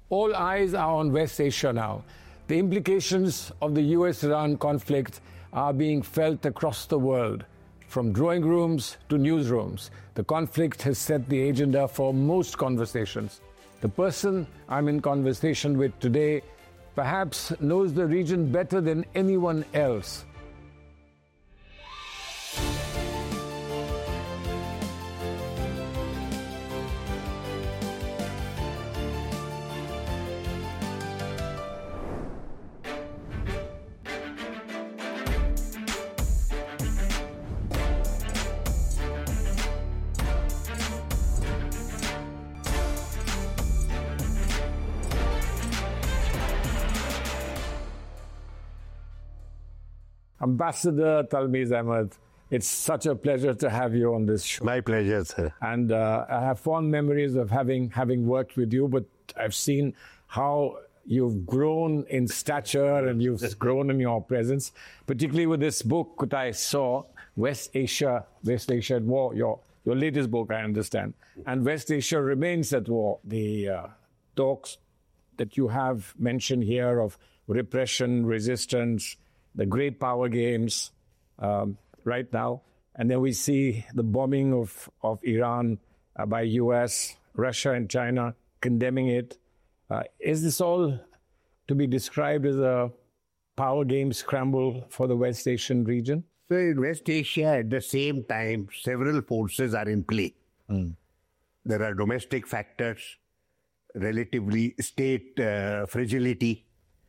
All eyes are on West Asia now. The implications of the US-Iran conflict are being felt across the world. From drawing rooms to newsrooms, the conflict has set the agenda for most conversations. The person I'm in conversation with today perhaps knows the region better than anyone else. Ambassador Talmiz Ahmad, it's such a pleasure to have you on this show. My pleasure, sir. And I have fond memories of having worked with you, but I've seen how you've grown in stature and you've grown in your presence, particularly with this book that I saw, West Asia at War, your latest book, I understand. And West Asia remains at war. The talks that you have mentioned here of repression, resistance, the great power games right now. And then we see the bombing of Iran by US, Russia and China condemning it. Is this all to be described as a power game scramble for the West Asian region? So in West Asia, at the same time, several forces are in play. There are domestic factors, relatively state fragility,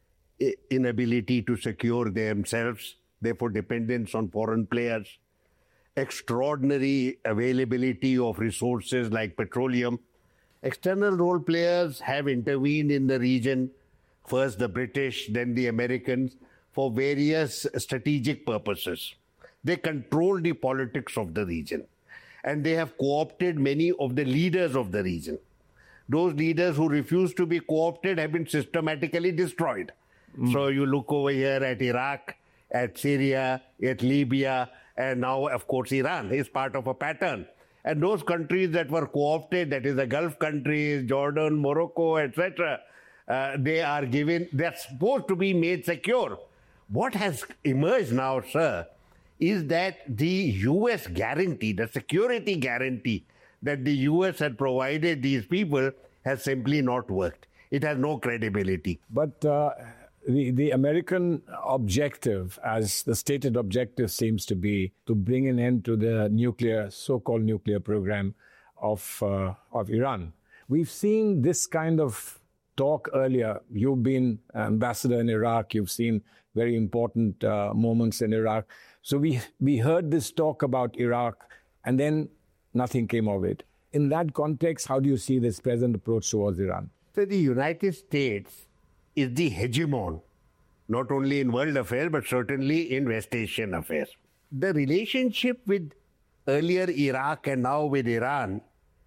inability to secure themselves, therefore dependence on foreign players, extraordinary availability of resources like petroleum. External role players have intervened in the region, first the British, then the Americans, for various strategic purposes. They control the politics of the region, and they have co-opted many of the leaders of the region. Those leaders who refuse to be co-opted have been systematically destroyed. So you look over here at Iraq, at Syria, at Libya, and now, of course, Iran is part of a pattern. And those countries that were co-opted, that is the Gulf countries, Jordan, Morocco, etc., they're supposed to be made secure. What has emerged now, sir, is that the US guarantee, the security guarantee that the US had provided these people has simply not worked. It has no credibility. But the American objective, as the stated objective seems to be, to bring an end to the so-called nuclear program of Iran. We've seen this kind of talk earlier. You've been ambassador in Iraq. You've seen very important moments in Iraq. So we heard this talk about Iraq, and then nothing came of it. In that context, how do you see this present approach towards Iran? So the United States is the hegemon, not only in world affairs, but certainly in West Asian affairs. The relationship with earlier Iraq and now with Iran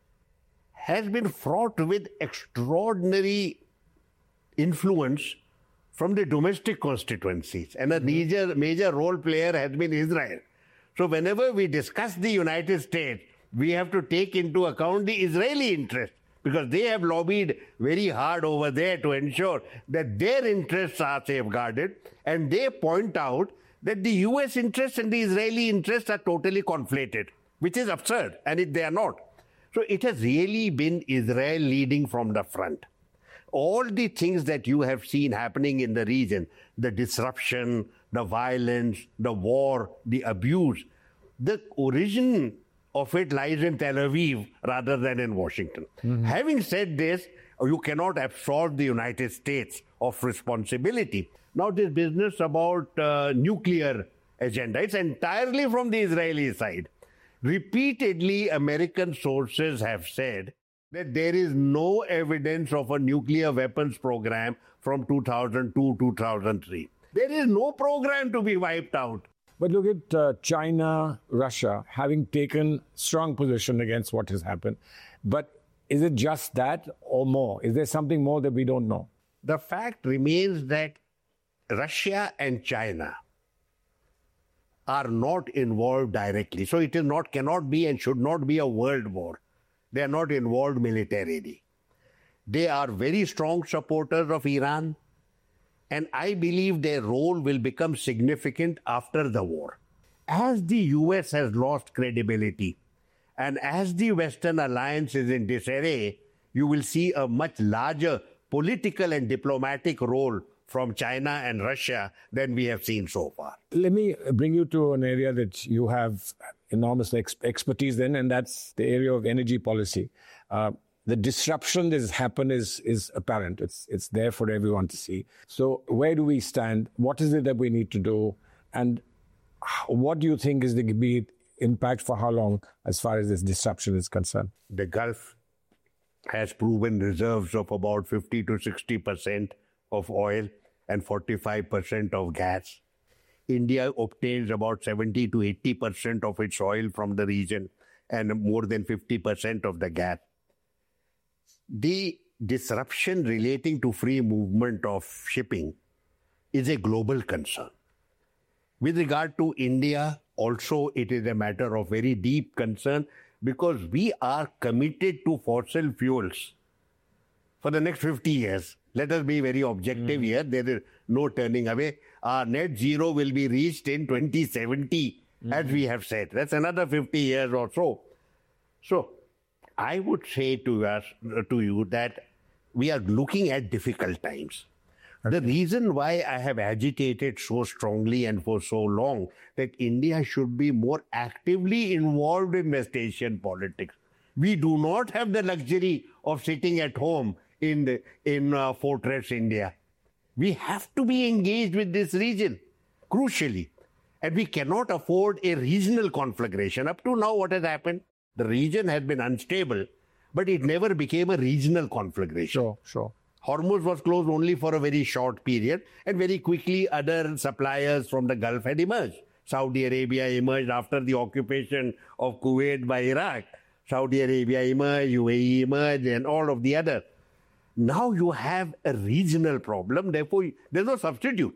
has been fraught with extraordinary influence from the domestic constituencies. And a major role player has been Israel. So whenever we discuss the United States, we have to take into account the Israeli interest, because they have lobbied very hard over there to ensure that their interests are safeguarded. And they point out that the US interests and the Israeli interests are totally conflated, which is absurd, and they are not. So it has really been Israel leading from the front. All the things that you have seen happening in the region, the disruption, the violence, the war, the abuse, the origin of it lies in Tel Aviv rather than in Washington. Having said this, you cannot absolve the United States of responsibility. Now, this business about nuclear agenda, it's entirely from the Israeli side. Repeatedly, American sources have said that there is no evidence of a nuclear weapons program from 2002-2003. There is no program to be wiped out. But look at China, Russia, having taken strong position against what has happened. But is it just that or more? Is there something more that we don't know? The fact remains that Russia and China are not involved directly. So it cannot be and should not be a world war. They are not involved militarily. They are very strong supporters of Iran, and I believe their role will become significant after the war. As the US has lost credibility, and as the Western alliance is in disarray, you will see a much larger political and diplomatic role from China and Russia than we have seen so far. Let me bring you to an area that you have enormous expertise in, and that's the area of energy policy. The disruption that has happened is apparent. It's there for everyone to see. So where do we stand? What is it that we need to do? And what do you think is the impact for how long as far as this disruption is concerned? The Gulf has proven reserves of about 50 to 60% of oil and 45% of gas. India obtains about 70 to 80% of its oil from the region and more than 50% of the gas. The disruption relating to free movement of shipping is a global concern. With regard to India, also it is a matter of very deep concern because we are committed to fossil fuels for the next 50 years. Let us be very objective here. There is no turning away. Our net zero will be reached in 2070, as we have said. That's another 50 years or so. So I would say to you that we are looking at difficult times. The reason why I have agitated so strongly and for so long that India should be more actively involved in West Asian politics. We do not have the luxury of sitting at home in Fortress India. We have to be engaged with this region, crucially. And we cannot afford a regional conflagration. Up to now, what has happened? The region has been unstable, but it never became a regional conflagration. Sure. Hormuz was closed only for a very short period, and very quickly other suppliers from the Gulf had emerged. Saudi Arabia emerged after the occupation of Kuwait by Iraq. Saudi Arabia emerged, UAE emerged, and all of the others. Now you have a regional problem, therefore there's no substitute.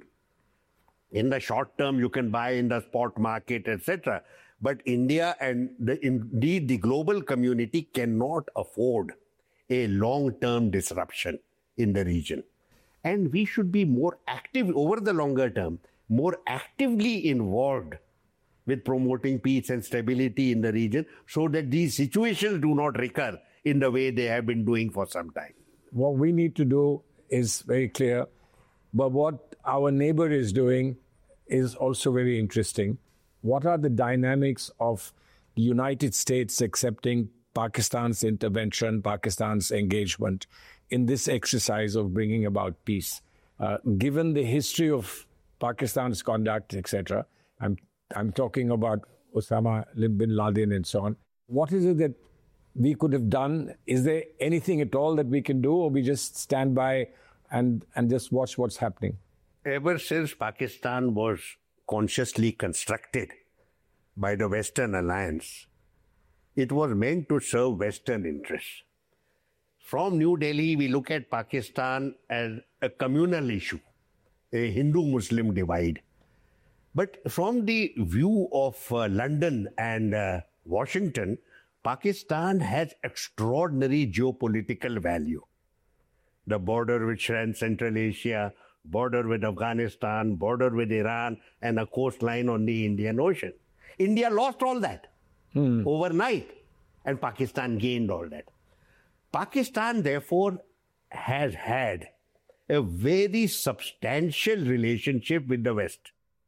In the short term, you can buy in the spot market, etc. But India and indeed the global community cannot afford a long-term disruption in the region. And we should be more active over the longer term, more actively involved with promoting peace and stability in the region so that these situations do not recur in the way they have been doing for some time. What we need to do is very clear, but what our neighbor is doing is also very interesting. What are the dynamics of the United States accepting Pakistan's intervention, Pakistan's engagement in this exercise of bringing about peace? Given the history of Pakistan's conduct, etc., I'm talking about Osama bin Laden and so on. What is it that we could have done? Is there anything at all that we can do, or we just stand by and just watch what's happening? Ever since Pakistan was consciously constructed by the Western alliance, it was meant to serve Western interests. From New Delhi, we look at Pakistan as a communal issue, a Hindu-Muslim divide. But from the view of London and Washington, Pakistan has extraordinary geopolitical value. The border with Central Asia, border with Afghanistan, border with Iran, and a coastline on the Indian Ocean. India lost all that overnight, and Pakistan gained all that. Pakistan, therefore, has had a very substantial relationship with the West.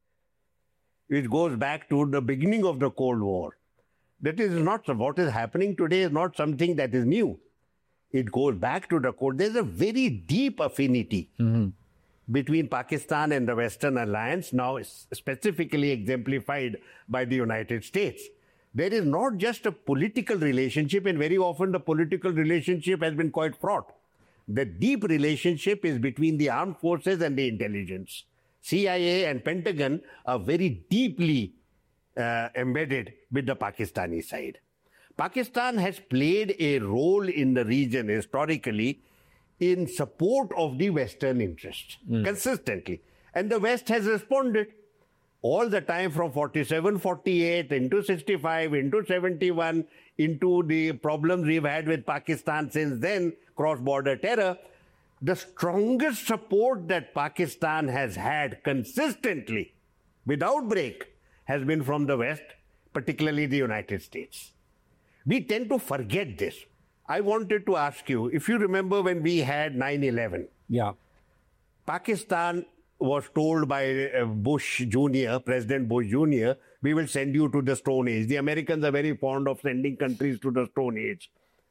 It goes back to the beginning of the Cold War. That is not what is happening today is not something that is new. It goes back to the Cold. There's a very deep affinity between Pakistan and the Western alliance, now specifically exemplified by the United States. There is not just a political relationship, and very often the political relationship has been quite fraught. The deep relationship is between the armed forces and the intelligence. CIA and Pentagon are very deeply embedded with the Pakistani side. Pakistan has played a role in the region historically in support of the Western interests consistently. And the West has responded. all the time from 47, 48, into 65, into 71, into the problems we've had with Pakistan since then, cross-border terror, the strongest support that Pakistan has had consistently, without break, has been from the West, particularly the United States. We tend to forget this. I wanted to ask you, if you remember when we had 9/11, Yeah. Pakistan was told by Bush Jr., President Bush Jr., we will send you to the Stone Age. The Americans are very fond of sending countries to the Stone Age.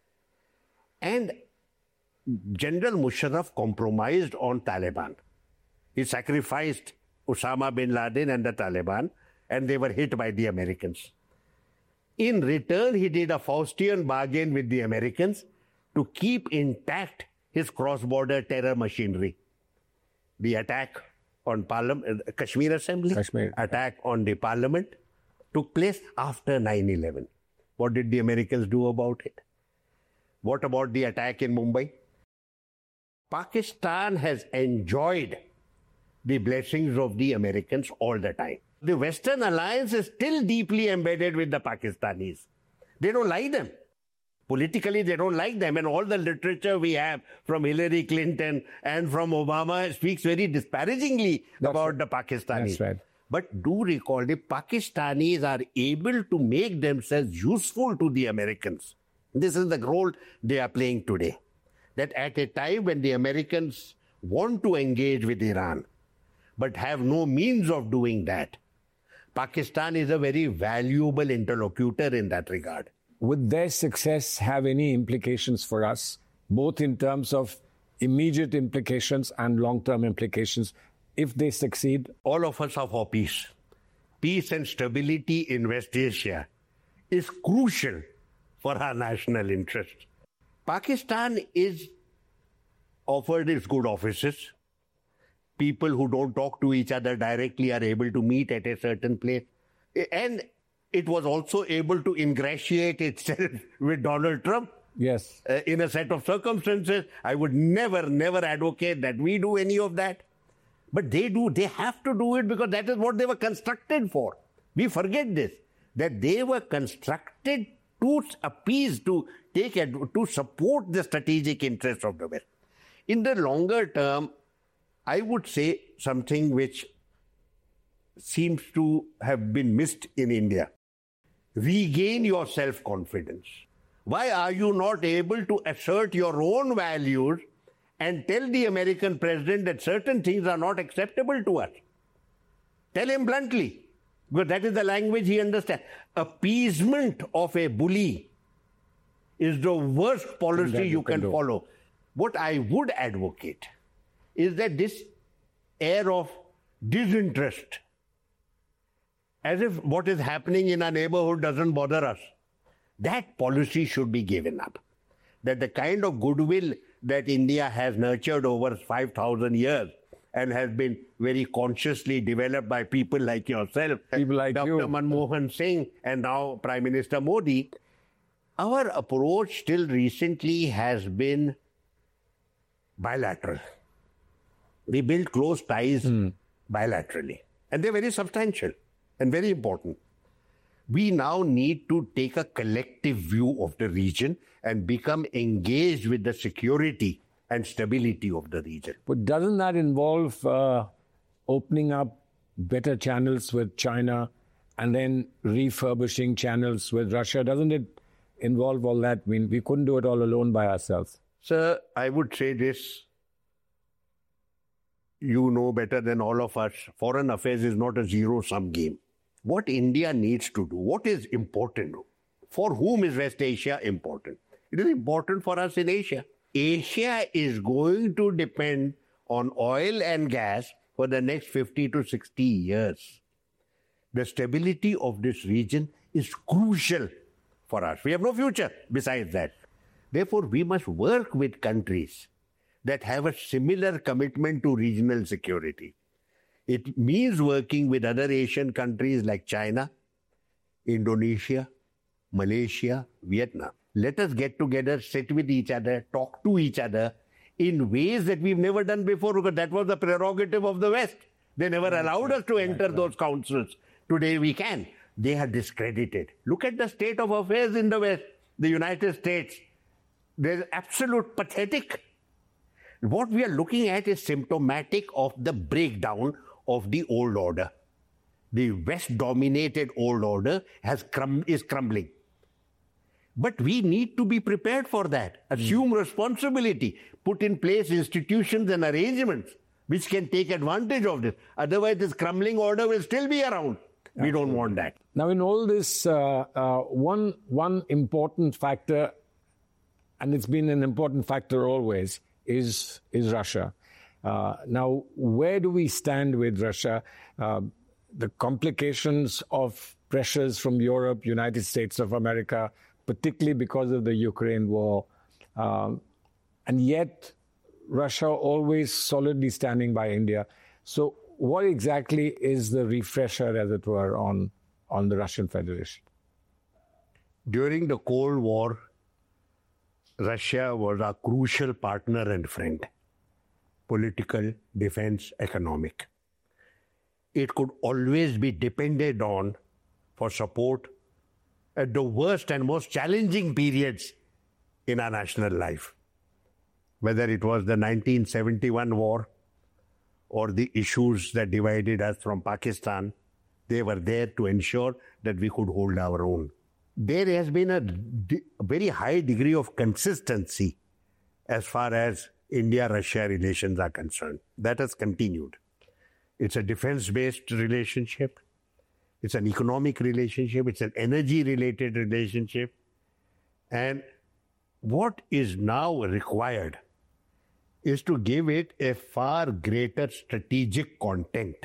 And General Musharraf compromised on Taliban. He sacrificed Osama bin Laden and the Taliban, and they were hit by the Americans. In return, he did a Faustian bargain with the Americans to keep intact his cross-border terror machinery. The attack on Kashmir Assembly, attack on the parliament took place after 9/11. What did the Americans do about it? What about the attack in Mumbai? Pakistan has enjoyed the blessings of the Americans all the time. The Western alliance is still deeply embedded with the Pakistanis. They don't like them. Politically, they don't like them. And all the literature we have from Hillary Clinton and from Obama speaks very disparagingly about the Pakistanis. That's right. But do recall, the Pakistanis are able to make themselves useful to the Americans. This is the role they are playing today. That at a time when the Americans want to engage with Iran, but have no means of doing that, Pakistan is a very valuable interlocutor in that regard. Would their success have any implications for us, both in terms of immediate implications and long-term implications, if they succeed? All of us are for peace. Peace and stability in West Asia is crucial for our national interest. Pakistan is offered its good offices. People who don't talk to each other directly are able to meet at a certain place. And it was also able to ingratiate itself with Donald Trump. Yes. In a set of circumstances. I would never advocate that we do any of that. But they do. They have to do it because that is what they were constructed for. We forget this, that they were constructed to appease, to support the strategic interests of the West. In the longer term, I would say something which seems to have been missed in India. Regain your self-confidence. Why are you not able to assert your own values and tell the American president that certain things are not acceptable to us? Tell him bluntly, because that is the language he understands. Appeasement of a bully is the worst policy you can follow. What I would advocate is that this air of disinterest, as if what is happening in our neighborhood doesn't bother us, that policy should be given up. That the kind of goodwill that India has nurtured over 5,000 years and has been very consciously developed by people like yourself, people like Dr. you, Manmohan Singh, and now Prime Minister Modi, our approach till recently has been bilateral. We build close ties bilaterally. And they're very substantial and very important. We now need to take a collective view of the region and become engaged with the security and stability of the region. But doesn't that involve opening up better channels with China and then refurbishing channels with Russia? Doesn't it involve all that? I mean, we couldn't do it all alone by ourselves. Sir, I would say this. You know better than all of us, foreign affairs is not a zero-sum game. What India needs to do, what is important, for whom is West Asia important? It is important for us in Asia. Asia is going to depend on oil and gas for the next 50 to 60 years. The stability of this region is crucial for us. We have no future besides that. Therefore, we must work with countries that have a similar commitment to regional security. It means working with other Asian countries like China, Indonesia, Malaysia, Vietnam. Let us get together, sit with each other, talk to each other in ways that we've never done before, because that was the prerogative of the West. They never allowed us to enter those councils. Today we can. They are discredited. Look at the state of affairs in the West, the United States. They're absolute pathetic. What we are looking at is symptomatic of the breakdown of the old order. The West-dominated old order is crumbling. But we need to be prepared for that. Assume responsibility. Put in place institutions and arrangements which can take advantage of this. Otherwise, this crumbling order will still be around. We don't want that. Now, in all this, one important factor, and it's been an important factor always, is Russia. Now, where do we stand with Russia? The complications of pressures from Europe, United States of America, particularly because of the Ukraine war, and yet Russia always solidly standing by India. So what exactly is the refresher, as it were, on the Russian Federation? During the Cold War, Russia was a crucial partner and friend. Political, defense, economic. It could always be depended on for support at the worst and most challenging periods in our national life. Whether it was the 1971 war or the issues that divided us from Pakistan, they were there to ensure that we could hold our own. There has been a very high degree of consistency as far as India-Russia relations are concerned. That has continued. It's a defense-based relationship. It's an economic relationship. It's an energy-related relationship. And what is now required is to give it a far greater strategic content.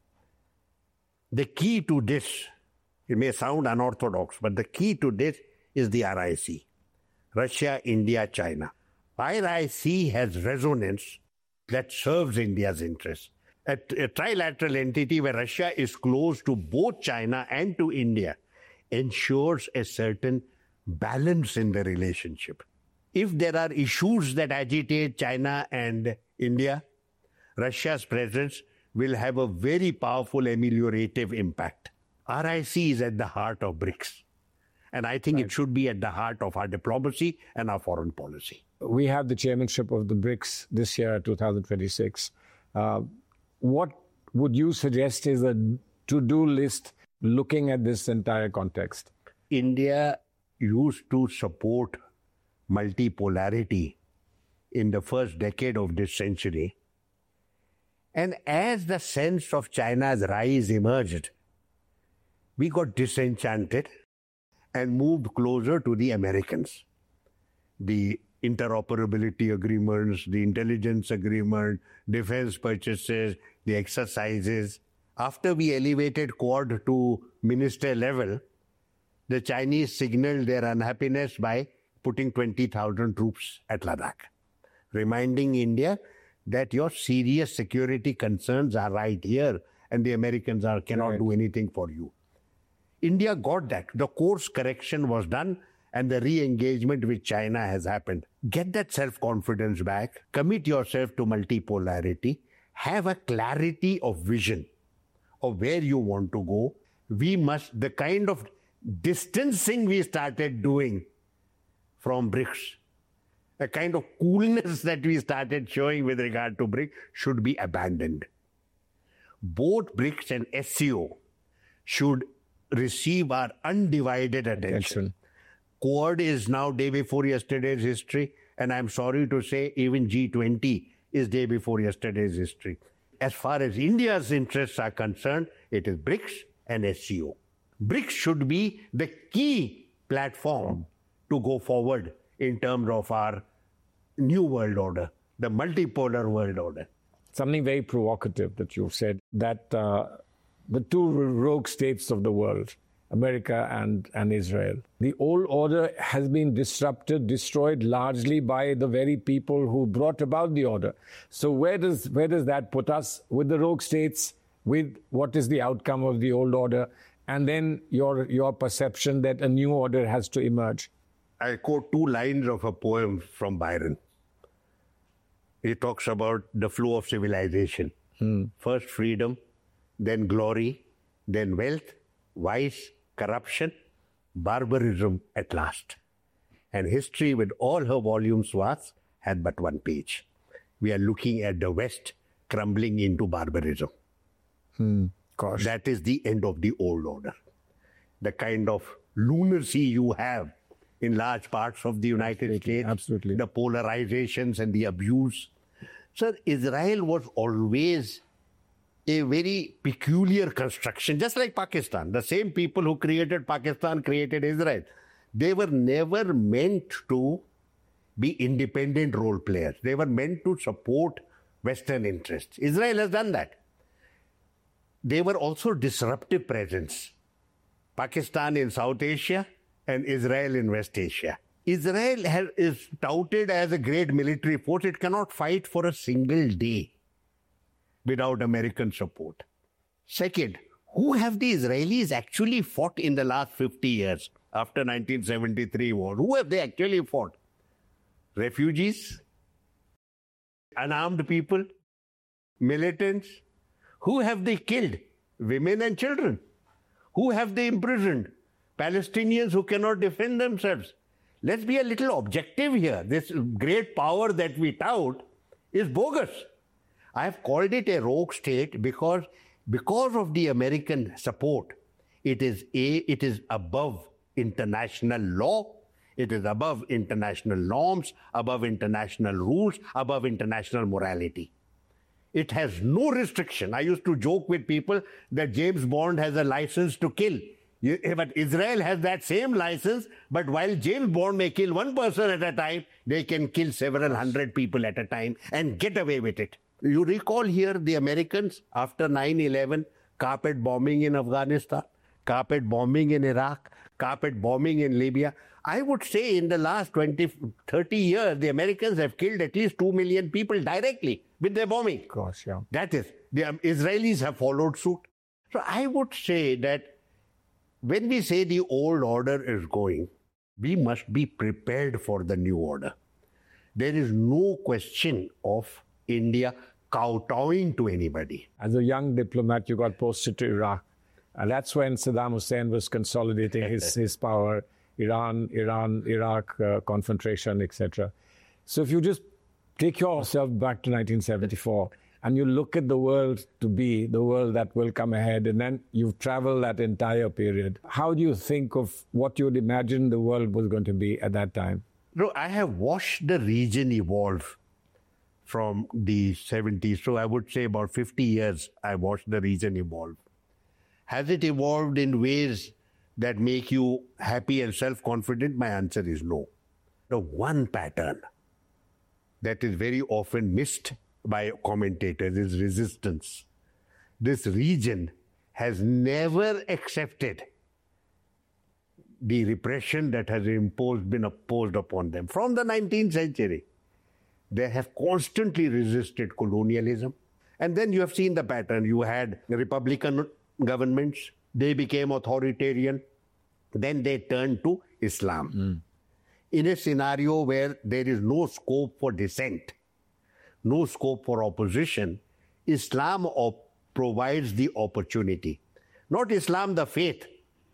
The key to this, it may sound unorthodox, but the key to this is the RIC. Russia, India, China. RIC has resonance that serves India's interests. A trilateral entity where Russia is close to both China and to India ensures a certain balance in the relationship. If there are issues that agitate China and India, Russia's presence will have a very powerful ameliorative impact. RIC is at the heart of BRICS. And I think it should be at the heart of our diplomacy and our foreign policy. We have the chairmanship of the BRICS this year, 2026. What would you suggest is a to-do list looking at this entire context? India used to support multipolarity in the first decade of this century. And as the sense of China's rise emerged, we got disenchanted and moved closer to the Americans. The interoperability agreements, the intelligence agreement, defense purchases, the exercises. After we elevated Quad to minister level, the Chinese signaled their unhappiness by putting 20,000 troops at Ladakh, reminding India that your serious security concerns are right here and the Americans cannot do anything for you. India got that. The course correction was done and the re-engagement with China has happened. Get that self-confidence back, commit yourself to multipolarity, have a clarity of vision of where you want to go. The kind of distancing we started doing from BRICS, a kind of coolness that we started showing with regard to BRICS should be abandoned. Both BRICS and SCO should receive our undivided attention. Quad is now day before yesterday's history, and I'm sorry to say even G20 is day before yesterday's history. As far as India's interests are concerned, it is BRICS and SCO. BRICS should be the key platform to go forward in terms of our new world order, the multipolar world order. Something very provocative that you've said, that the two rogue states of the world, America and Israel. The old order has been disrupted, destroyed largely by the very people who brought about the order. So where does that put us with the rogue states, with what is the outcome of the old order, and then your perception that a new order has to emerge? I quote two lines of a poem from Byron. He talks about the flow of civilization. First freedom, then glory, then wealth, vice, corruption, barbarism at last. And history, with all her volumes vast, had but one page. We are looking at the West crumbling into barbarism. Gosh. That is the end of the old order. The kind of lunacy you have in large parts of the United States, absolutely. The polarizations and the abuse. Sir, Israel was always a very peculiar construction, just like Pakistan. The same people who created Pakistan created Israel. They were never meant to be independent role players. They were meant to support Western interests. Israel has done that. They were also disruptive presence. Pakistan in South Asia and Israel in West Asia. Israel is touted as a great military force. It cannot fight for a single day without American support. Second, who have the Israelis actually fought in the last 50 years after 1973 war? Who have they actually fought? Refugees? Unarmed people? Militants? Who have they killed? Women and children. Who have they imprisoned? Palestinians who cannot defend themselves. Let's be a little objective here. This great power that we tout is bogus. I have called it a rogue state because of the American support. It is above international law. It is above international norms, above international rules, above international morality. It has no restriction. I used to joke with people that James Bond has a license to kill. But Israel has that same license, but while James Bond may kill one person at a time, they can kill several hundred people at a time and get away with it. You recall here the Americans after 9/11, carpet bombing in Afghanistan, carpet bombing in Iraq, carpet bombing in Libya. I would say in the last 20, 30 years, the Americans have killed at least 2 million people directly with their bombing. Gosh, yeah. That is, the Israelis have followed suit. So I would say that when we say the old order is going, we must be prepared for the new order. There is no question of India kowtowing to anybody. As a young diplomat, you got posted to Iraq. And that's when Saddam Hussein was consolidating his power, Iraq confrontation, etc. So if you just take yourself back to 1974 and you look at the world to be, the world that will come ahead, and then you've traveled that entire period, how do you think of what you would imagine the world was going to be at that time? No, I have watched the region evolve from the 70s. So I would say about 50 years I watched the region evolve. Has it evolved in ways that make you happy and self-confident? My answer is no. The one pattern that is very often missed by commentators is resistance. This region has never accepted the repression that has been imposed upon them. From the 19th century, they have constantly resisted colonialism. And then you have seen the pattern. You had Republican governments, they became authoritarian, then they turned to Islam. In a scenario where there is no scope for dissent, no scope for opposition, Islam provides the opportunity. Not Islam the faith,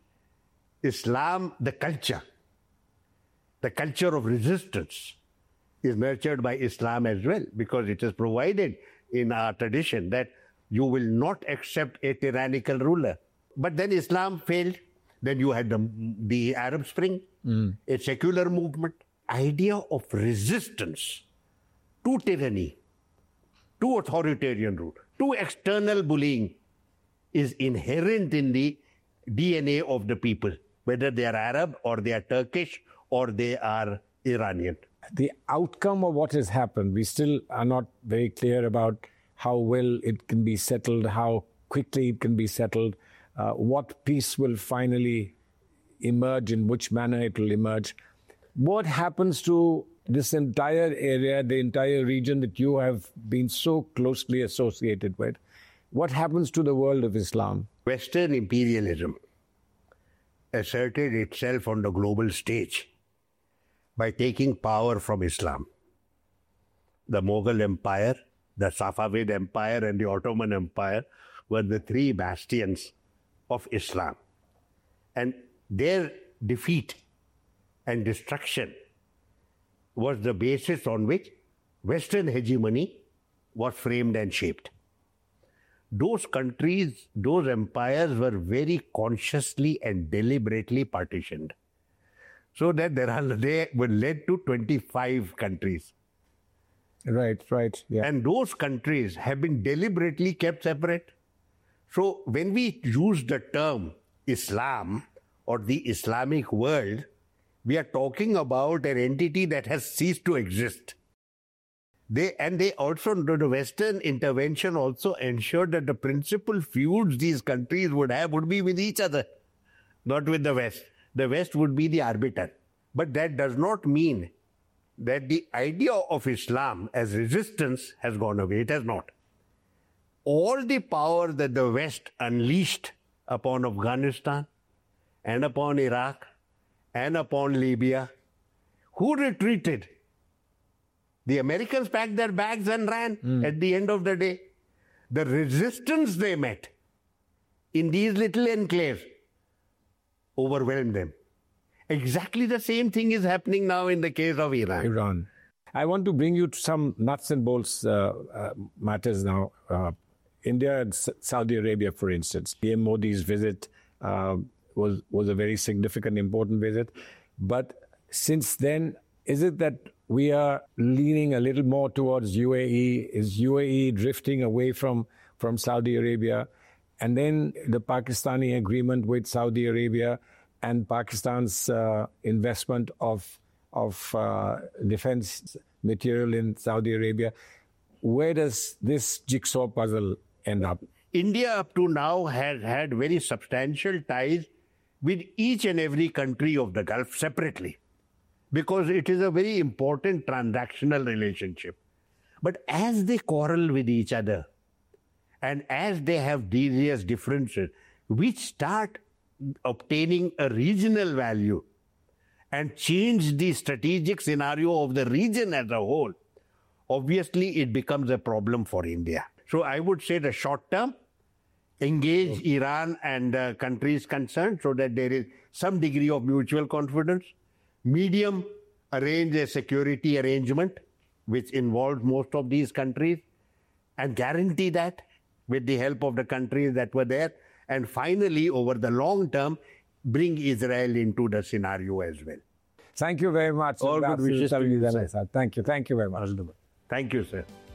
Islam the culture. The culture of resistance is nurtured by Islam as well, because it is provided in our tradition that you will not accept a tyrannical ruler. But then Islam failed. Then you had the Arab Spring, a secular movement. Idea of resistance to tyranny, to authoritarian rule, to external bullying is inherent in the DNA of the people, whether they are Arab or they are Turkish or they are Iranian. The outcome of what has happened, we still are not very clear about how well it can be settled, how quickly it can be settled, what peace will finally emerge, in which manner it will emerge. What happens to this entire area, the entire region that you have been so closely associated with? What happens to the world of Islam? Western imperialism asserted itself on the global stage by taking power from Islam. The Mughal Empire the Safavid Empire and the Ottoman Empire were the three bastions of Islam. And their defeat and destruction was the basis on which Western hegemony was framed and shaped. Those countries, those empires were very consciously and deliberately partitioned, so that they were led to 25 countries. Right. Yeah. And those countries have been deliberately kept separate. So when we use the term Islam or the Islamic world, we are talking about an entity that has ceased to exist. The Western intervention also ensured that the principal feuds these countries would have would be with each other, not with the West. The West would be the arbiter. But that does not mean that the idea of Islam as resistance has gone away. It has not. All the power that the West unleashed upon Afghanistan and upon Iraq and upon Libya, who retreated? The Americans packed their bags and ran at the end of the day. The resistance they met in these little enclaves overwhelmed them. Exactly the same thing is happening now in the case of Iran. I want to bring you to some nuts and bolts matters now. India and Saudi Arabia, for instance. PM Modi's visit was a very significant, important visit. But since then, is it that we are leaning a little more towards UAE? Is UAE drifting away from Saudi Arabia? And then the Pakistani agreement with Saudi Arabia and Pakistan's investment of defense material in Saudi Arabia. Where does this jigsaw puzzle end up? India up to now has had very substantial ties with each and every country of the Gulf separately, because it is a very important transactional relationship. But as they quarrel with each other and as they have various differences, which start obtaining a regional value and change the strategic scenario of the region as a whole, obviously it becomes a problem for India. So I would say the short term, engage Iran and countries concerned so that there is some degree of mutual confidence. Medium, arrange a security arrangement which involves most of these countries and guarantee that with the help of the countries that were there. And finally, over the long term, bring Israel into the scenario as well. Thank you very much. All good wishes to you, sir. Thank you very much. Thank you, sir.